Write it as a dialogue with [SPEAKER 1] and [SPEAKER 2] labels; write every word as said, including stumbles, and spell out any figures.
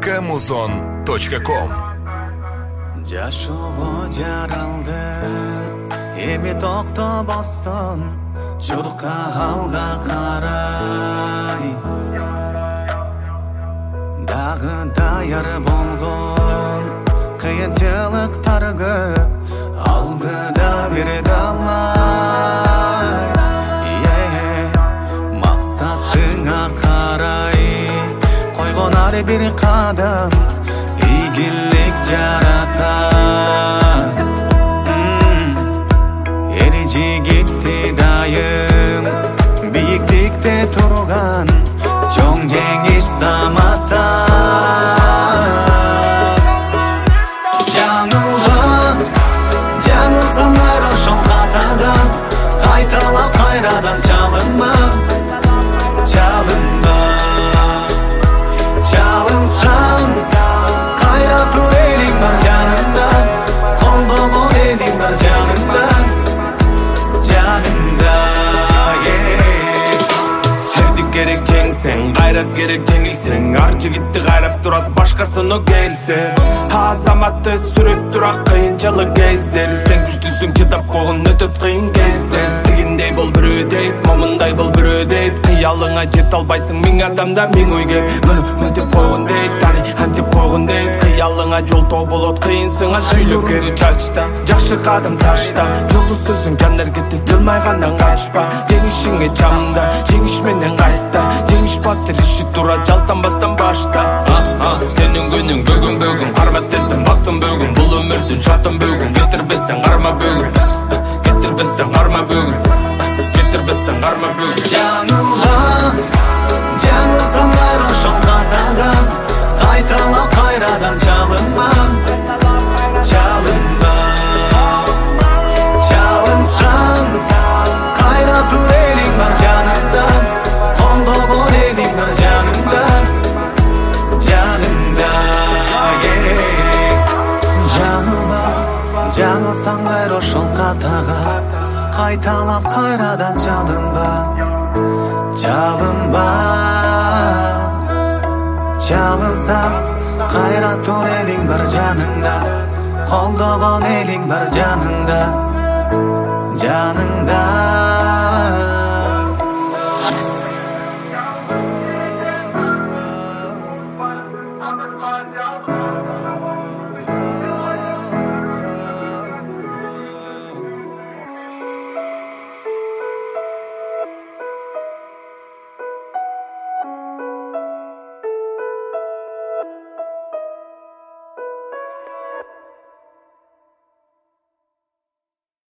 [SPEAKER 1] точка музон точка ком.
[SPEAKER 2] Жашоого жаралдым, эми токтобостон, журка алга карай. Дагы даяр болгон, кыйынчылыктар көп, алдыда бир далай. Максатыңа карай, койгон ар бир кадам ийгилик жаратат. Эр жигитти дайым бийиктикте турган чоң жеңиш саматат. Жаңылган, жаңылсаңар ошол катаган, кайталап кайрадан чалынма, чалынма. Çalınsan, kayra tur elin var canında, kolduğun elin var canında, canında, yeah.
[SPEAKER 3] Herdi gerek jengsen, gayrat gerek jengilsen, arjı gitti gayrap turat başkasını gelse. Azamatты сүрөт тура кыйынчылык кездер, сен күчтүсүң чыдап болгон өтөт кыйын кезде. Тигиндей бол бирөө дейт, момундай бол бирөө дейт, кыялыңа жете албайсың миң адамда миң ой кеп. Муну мынтип койгон дейт, тани антип койгон дейт, кыялыңа жолтоо болот кыйынсыңа сүйлөккөрү чачта. Жакшы кадам ташта, жолу сөзүң жандар кетти, жылмайгандан качпа. Жеңишиңе чамда, жеңиш менен кайта, жеңиш батыр иши тура жалтанбастан башта. Сенин күнүң бөгүн бөгүн, карма тезден бактым бөгүн, бул өмүрдүн шартын бөгүн, кетирбестен карма бөгүн, кетирбестен карма бөгүн, кетирбестен карма бөгүн.
[SPEAKER 2] Жаңылган, жаңылсаңар ошол катаган, кайталап кайрадан чалынма, чалынма. Çalınsan, kayra tur elin var canında, kolduğun elin var canında, canında, yeah. Жаңылма, жаңылсаңар ошол катага, кайталап кайрадан чалынба, чалынба. Çalınsan, kayra tur elin var canında, kolduğun elin var canında, canında.